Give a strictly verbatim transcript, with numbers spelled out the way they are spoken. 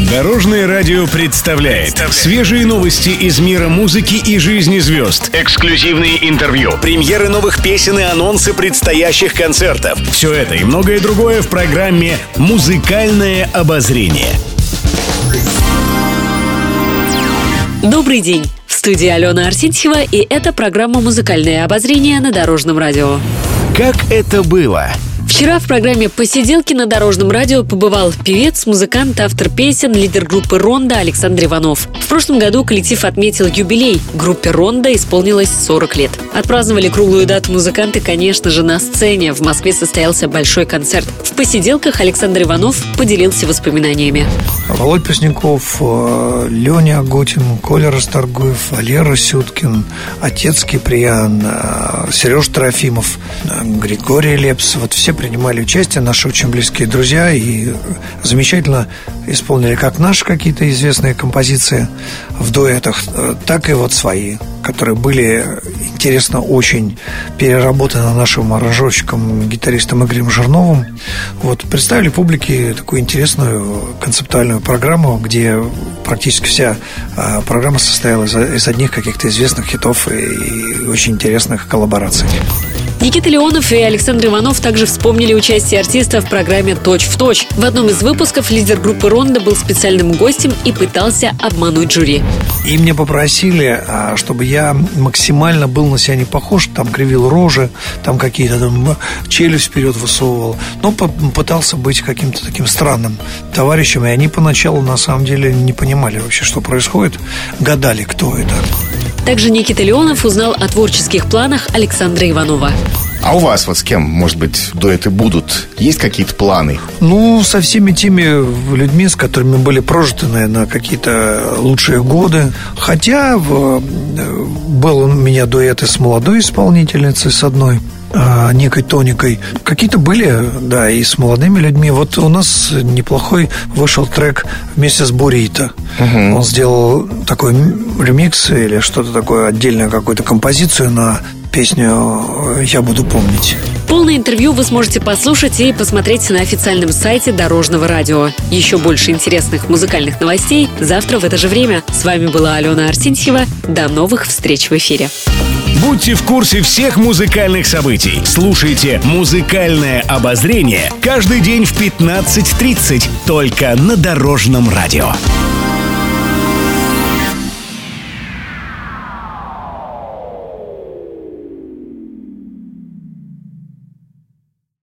Дорожное радио представляет свежие новости из мира музыки и жизни звезд. Эксклюзивные интервью, премьеры новых песен и анонсы предстоящих концертов. Все это и многое другое в программе «Музыкальное обозрение». Добрый день! В студии Алена Арсентьева, и это программа «Музыкальное обозрение» на Дорожном радио. Как это было? Вчера в программе «Посиделки» на Дорожном радио побывал певец, музыкант, автор песен, лидер группы «Рондо» Александр Иванов. В прошлом году коллектив отметил юбилей. Группе «Рондо» исполнилось сорок лет. Отпраздновали круглую дату музыканты, конечно же, на сцене. В Москве состоялся большой концерт. В «Посиделках» Александр Иванов поделился воспоминаниями. Володь Пресняков, Леня Агутин, Коля Расторгуев, Валера Сюткин, отец Киприян, Сереж Трофимов, Григорий Лепс. Вот все принимали участие, наши очень близкие друзья, и замечательно исполнили как наши какие-то известные композиции в дуэтах, так и вот свои, которые были интересно очень переработаны нашим аранжировщиком, гитаристом Игорем Жирновым. Вот, представили публике такую интересную концептуальную программу, где практически вся а, программа состояла из, из одних каких-то известных хитов и, и очень интересных коллабораций. Никита Леонов и Александр Иванов также вспомнили участие артиста в программе «Точь в точь». В одном из выпусков лидер группы «Рондо» был специальным гостем и пытался обмануть жюри. И мне попросили, чтобы я максимально был на себя не похож, там кривил рожи, там какие-то там челюсть вперед высовывал, но пытался быть каким-то таким странным товарищем. И они поначалу на самом деле не понимали вообще, что происходит, гадали, кто это. Также Никита Леонов узнал о творческих планах Александра Иванова. А у вас вот с кем, может быть, дуэты будут? Есть какие-то планы? Ну, со всеми теми людьми, с которыми были прожиты, наверное, какие-то лучшие годы. Хотя в, был у меня дуэты с молодой исполнительницей, с одной, некой Тоникой. Какие-то были, да, и с молодыми людьми. Вот у нас неплохой вышел трек вместе с Бурито. Угу. Он сделал такой ремикс или что-то такое, отдельную какую-то композицию на песню «Я буду помнить». Полное интервью вы сможете послушать и посмотреть на официальном сайте Дорожного радио. Еще больше интересных музыкальных новостей завтра в это же время. С вами была Алена Арсентьева. До новых встреч в эфире. Будьте в курсе всех музыкальных событий. Слушайте «Музыкальное обозрение» каждый день в пятнадцать тридцать только на Дорожном радио.